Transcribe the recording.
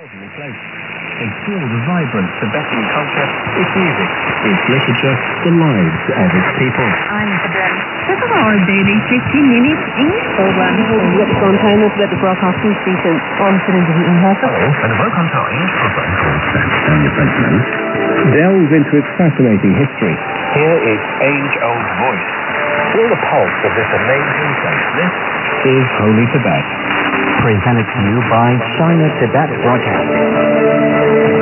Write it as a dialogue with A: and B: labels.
A: elderly place. They feel the vibrant Tibetan culture, its music, its literature, the lives of its people.
B: I'm Sabine. This is our daily 15 minutes English program.
C: On time at the broadcasting station on Trinity in Hoffa.
A: And welcome to our English program called French and the Frenchman.
D: Delves into its fascinating history.
A: Here is Age-Old Voice. Feel the pulse of this amazing place. This is Holy Tibet.
E: Presented to you by China Tibet Broadcasting.